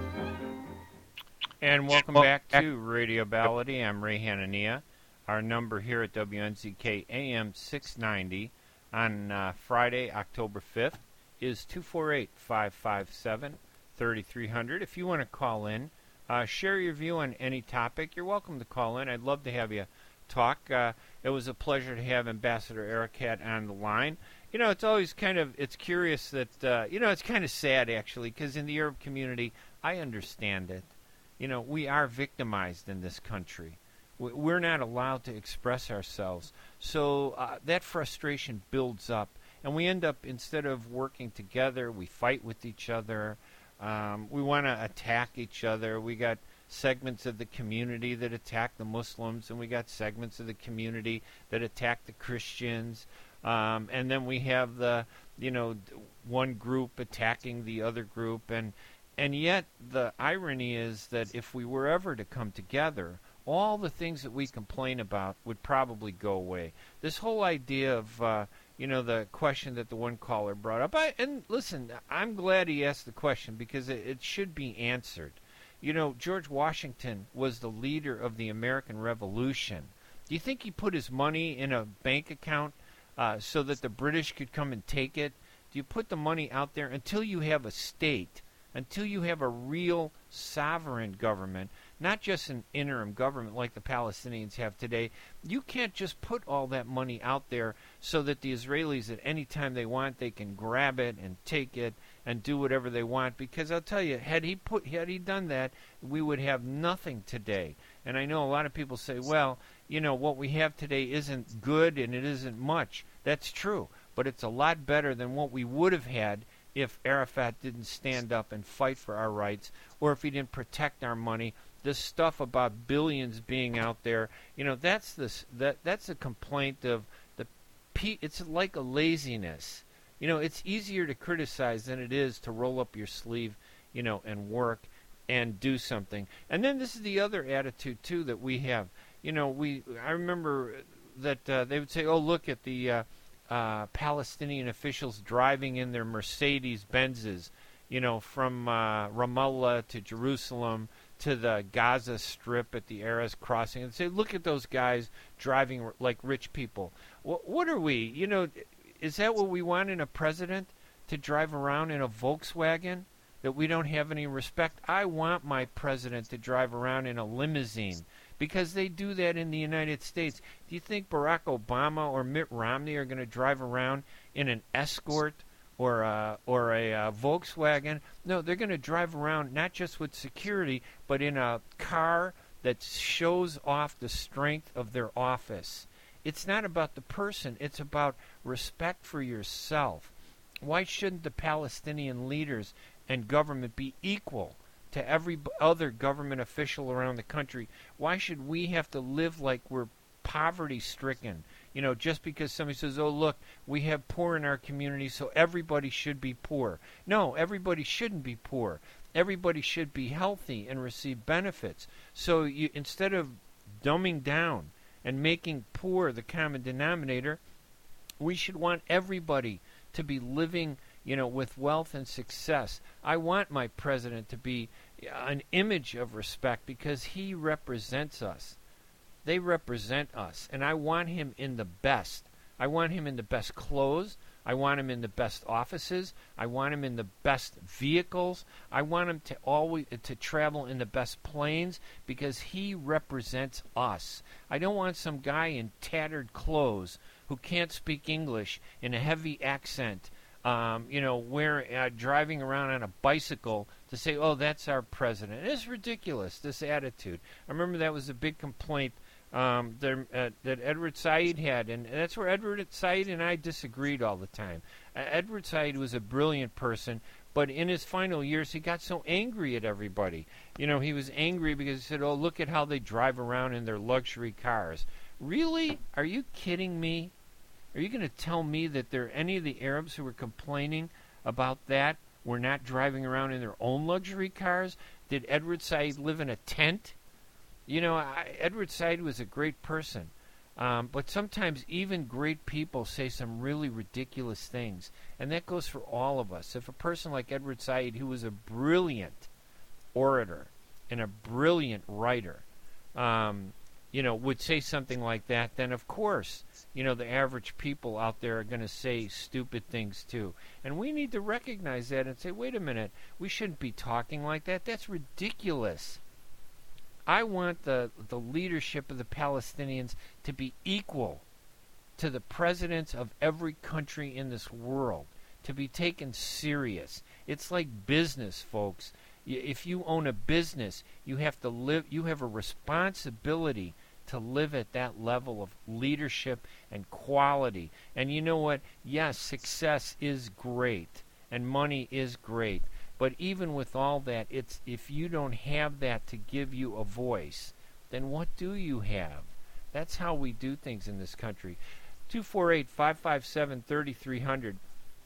And welcome back to Radio Baladi. I'm Ray Hanania. Our number here at W N Z K A M six ninety on uh, Friday, October fifth is two four eight, five five seven, thirty-three hundred. If you want to call in, uh, share your view on any topic, you're welcome to call in. I'd love to have you talk. Uh, it was a pleasure to have Ambassador Erekat on the line. You know, it's always kind of, it's curious that, uh, you know, it's kind of sad, actually, because in the Arab community, I understand it. You know, we are victimized in this country. We're not allowed to express ourselves. So uh, that frustration builds up. And we end up, instead of working together, we fight with each other. Um, we want to attack each other. We got segments of the community that attack the Muslims, and we got segments of the community that attack the Christians. Um, and then we have the, you know, one group attacking the other group. And, and yet the irony is that if we were ever to come together, all the things that we complain about would probably go away. This whole idea of, uh, you know, the question that the one caller brought up. I, and listen, I'm glad he asked the question because it, it should be answered. You know, George Washington was the leader of the American Revolution. Do you think he put his money in a bank account uh, so that the British could come and take it? Do you put the money out there until you have a state, until you have a real sovereign government, not just an interim government like the Palestinians have today? You can't just put all that money out there so that the Israelis, at any time they want, they can grab it and take it and do whatever they want. Because I'll tell you, had he put, had he done that, we would have nothing today. And I know a lot of people say, well, you know, what we have today isn't good and it isn't much. That's true, but it's a lot better than what we would have had if Arafat didn't stand up and fight for our rights, or if he didn't protect our money. This stuff about billions being out there, you know, that's this that that's a complaint of the pe- it's like a laziness. You know, it's easier to criticize than it is to roll up your sleeve, you know, and work and do something. And then this is the other attitude too that we have. You know, we I remember that uh, they would say, "Oh, look at the uh, uh, Palestinian officials driving in their Mercedes Benzes, you know, from uh, Ramallah to Jerusalem to the Gaza Strip at the Erez crossing," and say, "Look at those guys driving r- like rich people." What, what are we? You know, is that what we want in a president, to drive around in a Volkswagen? That we don't have any respect? I want my president to drive around in a limousine, because they do that in the United States. Do you think Barack Obama or Mitt Romney are going to drive around in an Escort or a, or a uh, Volkswagen? No, they're going to drive around not just with security, but in a car that shows off the strength of their office. It's not about the person. It's about respect for yourself. Why shouldn't the Palestinian leaders and government be equal to every other government official around the country? Why should we have to live like we're poverty-stricken? You know, just because somebody says, "Oh, look, we have poor in our community, so everybody should be poor." No, everybody shouldn't be poor. Everybody should be healthy and receive benefits. So you, instead of dumbing down and making poor the common denominator, we should want everybody to be living, you know, with wealth and success. I want my president to be an image of respect because he represents us. They represent us, and I want him in the best. I want him in the best clothes. I want him in the best offices. I want him in the best vehicles. I want him to always to travel in the best planes because he represents us. I don't want some guy in tattered clothes who can't speak English in a heavy accent, um, you know, where uh, driving around on a bicycle to say, oh, that's our president. It's ridiculous, this attitude. I remember that was a big complaint um, there, uh, that Edward Said had, and that's where Edward Said and I disagreed all the time. Uh, Edward Said was a brilliant person, but in his final years, he got so angry at everybody. You know, he was angry because he said, oh, look at how they drive around in their luxury cars. Really? Are you kidding me? Are you going to tell me that there are any of the Arabs who were complaining about that were not driving around in their own luxury cars? Did Edward Said live in a tent? You know, I, Edward Said was a great person. Um, but sometimes even great people say some really ridiculous things. And that goes for all of us. If a person like Edward Said, who was a brilliant orator and a brilliant writer, um, you know, would say something like that, then of course, you know, the average people out there are going to say stupid things too. And we need to recognize that and say, wait a minute, we shouldn't be talking like that. That's ridiculous. I want the, the leadership of the Palestinians to be equal to the presidents of every country in this world, to be taken serious. It's like business, folks. If you own a business, you have to live, you have a responsibility to live at that level of leadership and quality. And you know what? Yes, success is great and money is great. But even with all that, it's if you don't have that to give you a voice, then what do you have? That's how we do things in this country. two four eight, five five seven, three three zero zero.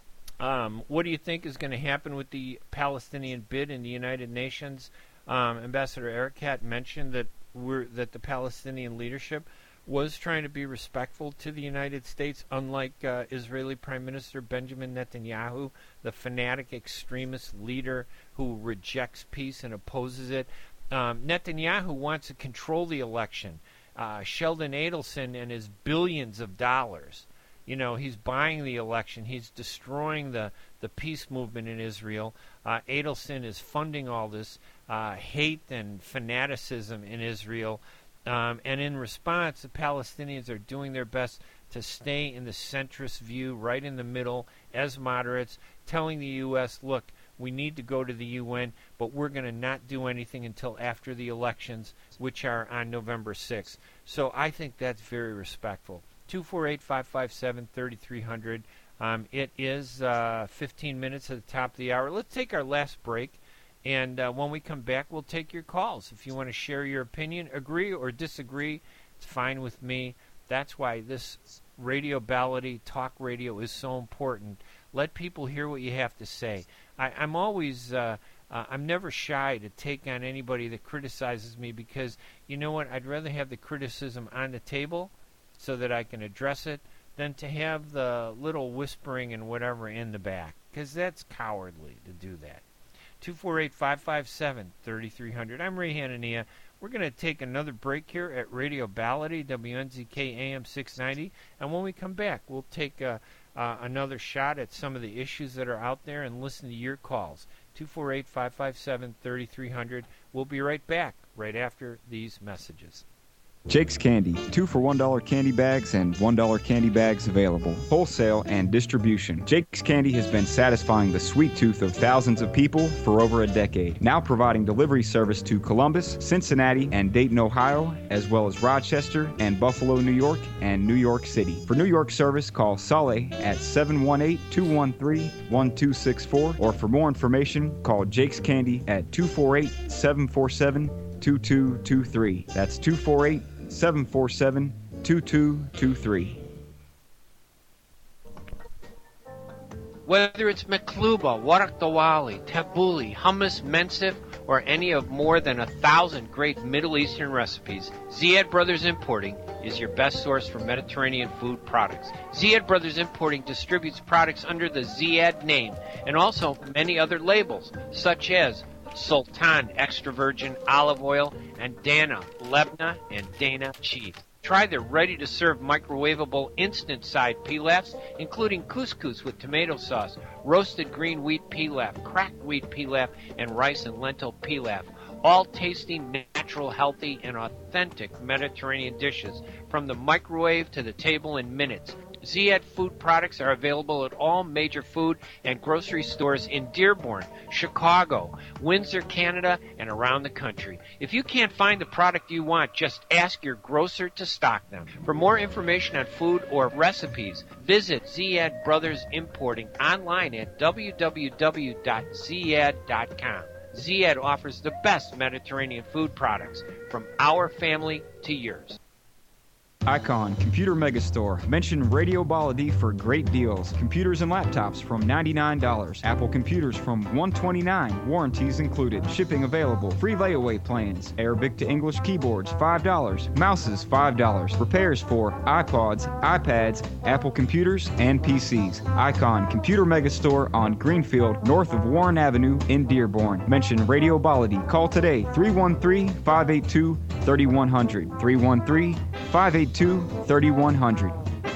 Um, what do you think is going to happen with the Palestinian bid in the United Nations? Um, Ambassador Erekat mentioned that we're, that the Palestinian leadership was trying to be respectful to the United States, unlike uh, Israeli Prime Minister Benjamin Netanyahu, the fanatic extremist leader who rejects peace and opposes it. Um, Netanyahu wants to control the election. Uh, Sheldon Adelson and his billions of dollars, you know, he's buying the election. He's destroying the, the peace movement in Israel. Uh, Adelson is funding all this uh, hate and fanaticism in Israel. Um, and in response, the Palestinians are doing their best to stay in the centrist view, right in the middle, as moderates, telling the U S, look, we need to go to the U N, but we're going to not do anything until after the elections, which are on November sixth. So I think that's very respectful. two four eight, five five seven, three three zero zero. Um, it is uh, fifteen minutes at the top of the hour. Let's take our last break. And uh, when we come back, we'll take your calls. If you want to share your opinion, agree or disagree, it's fine with me. That's why this Radio Ballady, talk radio, is so important. Let people hear what you have to say. I, I'm always, uh, uh, I'm never shy to take on anybody that criticizes me because, you know what, I'd rather have the criticism on the table so that I can address it than to have the little whispering and whatever in the back, because that's cowardly to do that. two four eight, five five seven, three three zero zero. I'm Ray Hanania. We're going to take another break here at Radio Ballady, W N Z K A M six ninety. And when we come back, we'll take uh, uh, another shot at some of the issues that are out there and listen to your calls. two four eight, five five seven, three three zero zero. We'll be right back right after these messages. Jake's Candy, two for one dollar candy bags and one dollar candy bags available. Wholesale and distribution. Jake's Candy has been satisfying the sweet tooth of thousands of people for over a decade. Now providing delivery service to Columbus, Cincinnati, and Dayton, Ohio, as well as Rochester and Buffalo, New York, and New York City. For New York service, call Saleh at seven one eight, two one three, one two six four, or for more information, call Jake's Candy at two four eight, seven four seven, two two two three. That's two four eight, seven four seven, two two two three. Whether it's Makluba, Warak Dawali, Tabbouleh, hummus, mensif, or any of more than a thousand great Middle Eastern recipes, Ziyad Brothers Importing is your best source for Mediterranean food products. Ziyad Brothers Importing distributes products under the Ziyad name and also many other labels, such as Sultan extra virgin olive oil and Dana Lebna and Dana cheese. Try their ready-to-serve microwavable instant-side pilafs, including couscous with tomato sauce, roasted green wheat pilaf, cracked wheat pilaf, and rice and lentil pilaf. All tasty, natural, healthy, and authentic Mediterranean dishes from the microwave to the table in minutes. Ziyad food products are available at all major food and grocery stores in Dearborn, Chicago, Windsor, Canada, and around the country. If you can't find the product you want, just ask your grocer to stock them. For more information on food or recipes, visit Ziyad Brothers Importing online at w w w dot ziyad dot com. Ziyad offers the best Mediterranean food products from our family to yours. Icon Computer Megastore. Mention Radio Baladi for great deals. Computers and laptops from ninety-nine dollars. Apple computers from one hundred twenty-nine dollars. Warranties included. Shipping available. Free layaway plans. Arabic to English keyboards five dollars. Mouses five dollars. Repairs for iPods, iPads, Apple computers, and P Cs. Icon Computer Megastore on Greenfield, north of Warren Avenue in Dearborn. Mention Radio Baladi. Call today three one three, five eight two, three one zero zero. three one three, five eight two, three one zero zero.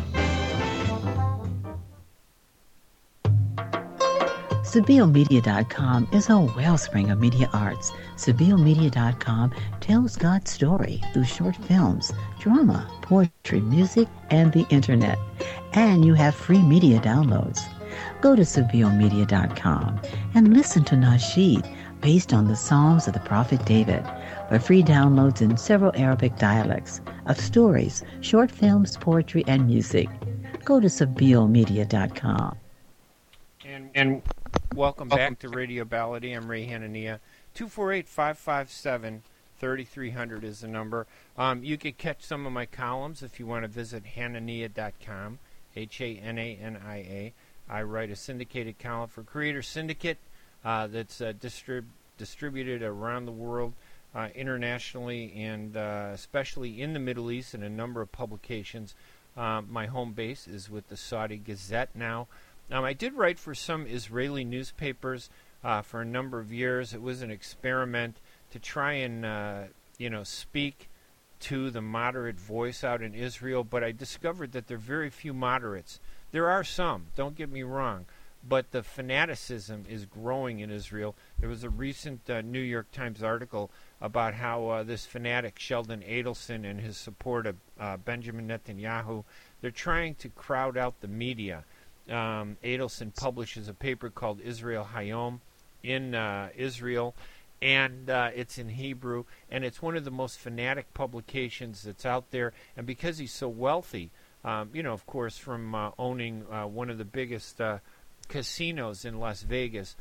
Sabille Media dot com is a wellspring of media arts. Sabille Media dot com tells God's story through short films, drama, poetry, music, and the internet. And you have free media downloads. Go to Sabille Media dot com and listen to Nasheed, based on the Psalms of the Prophet David, for free downloads in several Arabic dialects of stories, short films, poetry, and music. Go to Sabille Media dot com. And, and welcome back to Radio Baladi. I'm Ray Hanania. two four eight, five five seven, three three zero zero is the number. Um, you can catch some of my columns if you want to visit Hanania dot com, H A N A N I A. I write a syndicated column for Creator Syndicate uh, that's uh, distrib- distributed around the world, uh, internationally, and uh, especially in the Middle East in a number of publications. Uh, my home base is with the Saudi Gazette now. Now, I did write for some Israeli newspapers uh, for a number of years. It was an experiment to try and, uh, you know, speak to the moderate voice out in Israel, but I discovered that there are very few moderates. There are some, don't get me wrong, but the fanaticism is growing in Israel. There was a recent uh, New York Times article about how uh, this fanatic Sheldon Adelson and his support of uh, Benjamin Netanyahu, they're trying to crowd out the media. Um, Adelson publishes a paper called Israel Hayom in uh, Israel, and uh, it's in Hebrew, and it's one of the most fanatic publications that's out there. And because he's so wealthy, um, you know, of course, from uh, owning uh, one of the biggest uh, casinos in Las Vegas,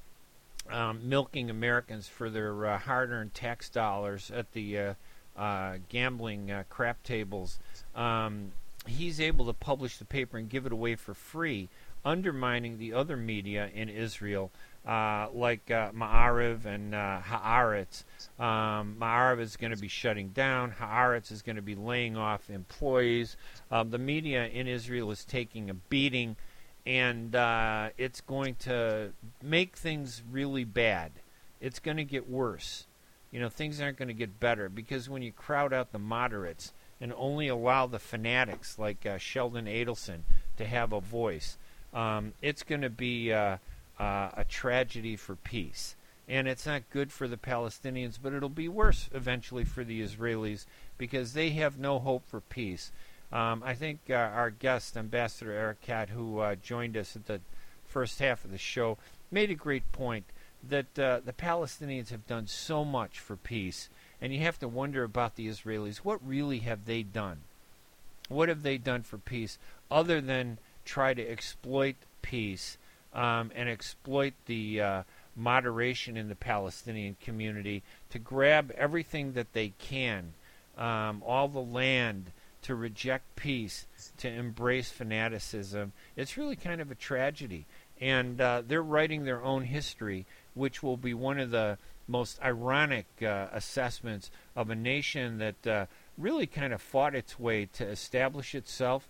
um, milking Americans for their uh, hard-earned tax dollars at the uh, uh, gambling uh, crap tables, um, he's able to publish the paper and give it away for free, undermining the other media in Israel, uh, like uh, Ma'ariv and uh, Haaretz. Um, Ma'ariv is going to be shutting down. Haaretz is going to be laying off employees. Uh, the media in Israel is taking a beating, and uh, it's going to make things really bad. It's going to get worse. You know, things aren't going to get better, because when you crowd out the moderates and only allow the fanatics like uh, Sheldon Adelson to have a voice, um, it's going to be uh, uh, a tragedy for peace. And it's not good for the Palestinians, but it'll be worse eventually for the Israelis, because they have no hope for peace. Um, I think uh, our guest, Ambassador Eric Kat, who uh, joined us at the first half of the show, made a great point that uh, the Palestinians have done so much for peace. And you have to wonder about the Israelis. What really have they done? What have they done for peace other than try to exploit peace um, and exploit the uh, moderation in the Palestinian community to grab everything that they can, um, all the land, to reject peace, to embrace fanaticism? It's really kind of a tragedy. And uh, they're writing their own history, which will be one of the most ironic uh, assessments of a nation that uh, really kind of fought its way to establish itself,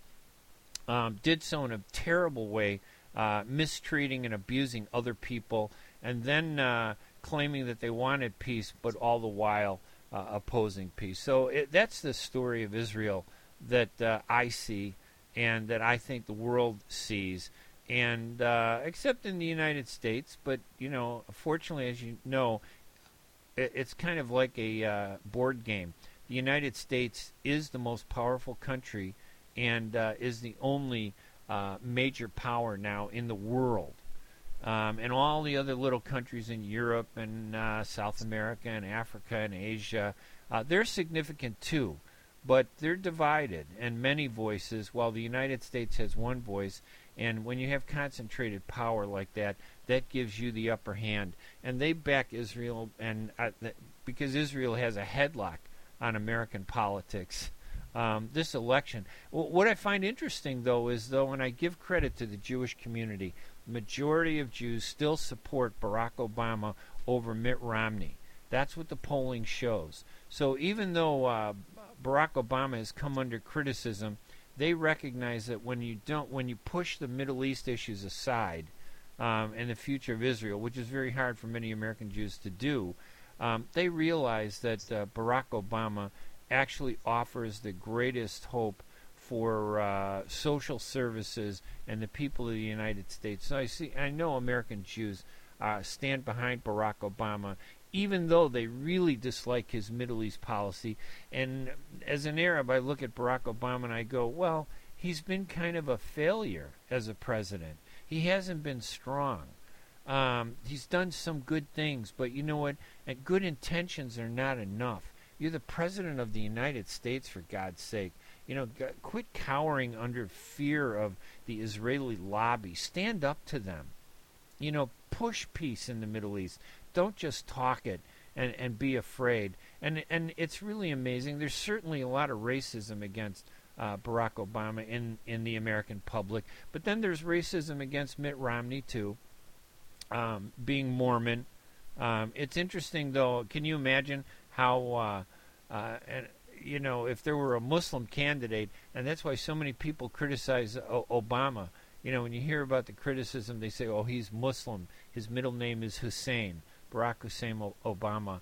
um, did so in a terrible way, uh, mistreating and abusing other people, and then uh, claiming that they wanted peace, but all the while uh, opposing peace. So it, that's the story of Israel that uh, I see, and that I think the world sees. And uh, except in the United States, but, you know, fortunately, as you know, it, it's kind of like a uh, board game. The United States is the most powerful country and uh, is the only uh, major power now in the world. Um, and all the other little countries in Europe and uh, South America and Africa and Asia, uh, they're significant too, but they're divided and many voices, while the United States has one voice. And when you have concentrated power like that, that gives you the upper hand. And they back Israel, and uh, th- because Israel has a headlock on American politics. Um, this election. W- what I find interesting, though, is though when I give credit to the Jewish community, majority of Jews still support Barack Obama over Mitt Romney. That's what the polling shows. So even though uh, Barack Obama has come under criticism, they recognize that when you don't, when you push the Middle East issues aside um, and the future of Israel, which is very hard for many American Jews to do, um, they realize that uh, Barack Obama actually offers the greatest hope for uh, social services and the people of the United States. So I see, I know American Jews uh, stand behind Barack Obama, even though they really dislike his Middle East policy. And as an Arab, I look at Barack Obama and I go, well, he's been kind of a failure as a president. He hasn't been strong. Um, he's done some good things, but you know what? And good intentions are not enough. You're the president of the United States, for God's sake. You know, g- quit cowering under fear of the Israeli lobby. Stand up to them. You know, push peace in the Middle East. Don't just talk it and, and be afraid. And and it's really amazing. There's certainly a lot of racism against uh, Barack Obama in, in the American public. But then there's racism against Mitt Romney, too, um, being Mormon. Um, it's interesting, though. Can you imagine how, uh, uh, and, you know, if there were a Muslim candidate, and that's why so many people criticize o- Obama. You know, when you hear about the criticism, they say, oh, he's Muslim. His middle name is Hussein, Barack Hussein o- Obama.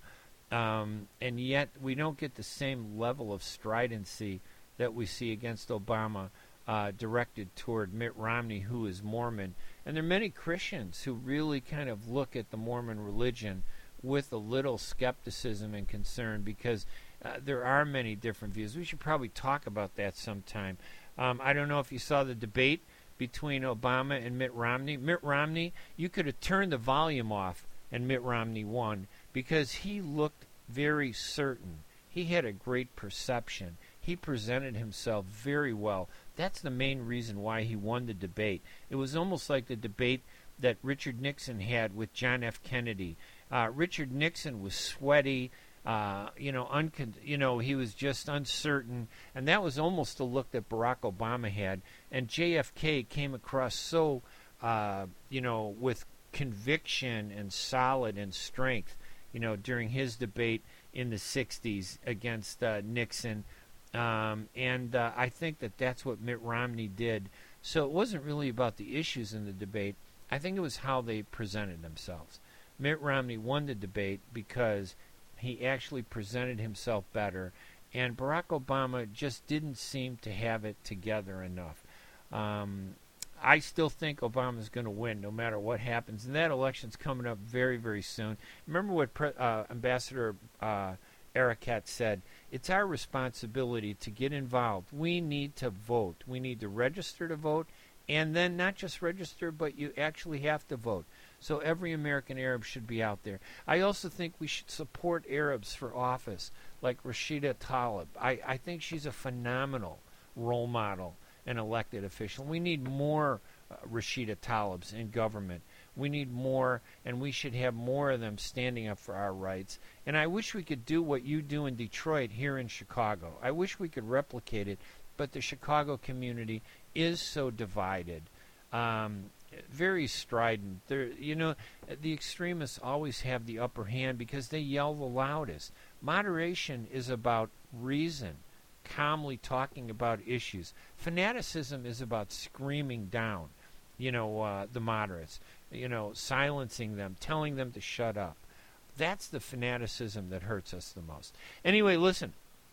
Um, and yet we don't get the same level of stridency that we see against Obama uh, directed toward Mitt Romney, who is Mormon. And there are many Christians who really kind of look at the Mormon religion with a little skepticism and concern, because uh, there are many different views. We should probably talk about that sometime. Um, I don't know if you saw the debate between Obama and Mitt Romney. Mitt Romney, you could have turned the volume off and Mitt Romney won, because he looked very certain. He had a great perception. He presented himself very well. That's the main reason why he won the debate. It was almost like the debate that Richard Nixon had with John F. Kennedy. Uh, Richard Nixon was sweaty, uh, you know, uncon- you know, he was just uncertain, and that was almost the look that Barack Obama had. And J F K came across so, uh, you know, with conviction and solid and strength, you know, during his debate in the sixties against uh, Nixon. Um, and uh, I think that that's what Mitt Romney did. So it wasn't really about the issues in the debate. I think it was how they presented themselves. Mitt Romney won the debate because he actually presented himself better, and Barack Obama just didn't seem to have it together enough. Um, I still think Obama's going to win no matter what happens, and that election's coming up very, very soon. Remember what Pre- uh, Ambassador uh, Arakat said, it's our responsibility to get involved. We need to vote. We need to register to vote, and then not just register, but you actually have to vote. So every American Arab should be out there. I also think we should support Arabs for office, like Rashida Tlaib. I, I think she's a phenomenal role model and elected official. We need more uh, Rashida Tlaibs in government. We need more, and we should have more of them standing up for our rights. And I wish we could do what you do in Detroit here in Chicago. I wish we could replicate it, but the Chicago community is so divided, um, very strident. They're, you know, the extremists always have the upper hand because they yell the loudest. Moderation is about reason, calmly talking about issues. Fanaticism is about screaming down, you know, uh, the moderates, you know, silencing them, telling them to shut up. That's the fanaticism that hurts us the most. Anyway, listen,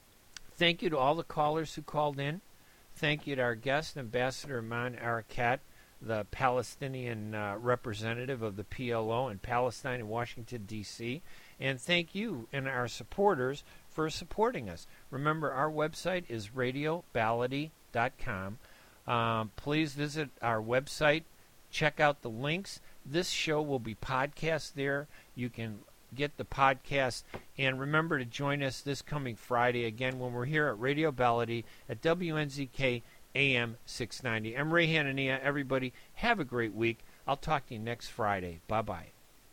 thank you to all the callers who called in. Thank you to our guest, Ambassador Aman Arakat, the Palestinian uh, representative of the P L O in Palestine and Washington, D C And thank you and our supporters for supporting us. Remember, our website is radio ballady dot com. Um, please visit our website. Check out the links. This show will be podcast there. You can get the podcast. And remember to join us this coming Friday again when we're here at Radio Ballady at W N Z K A M six ninety. I'm Ray Hanania. Everybody, have a great week. I'll talk to you next Friday. Bye-bye.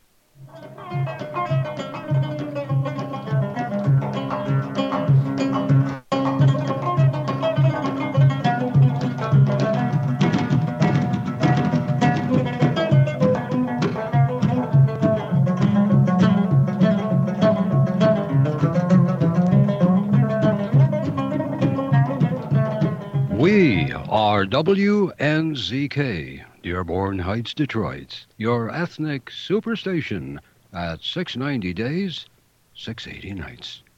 We are W N Z K, Dearborn Heights, Detroit, your ethnic superstation at six ninety days, six eighty nights.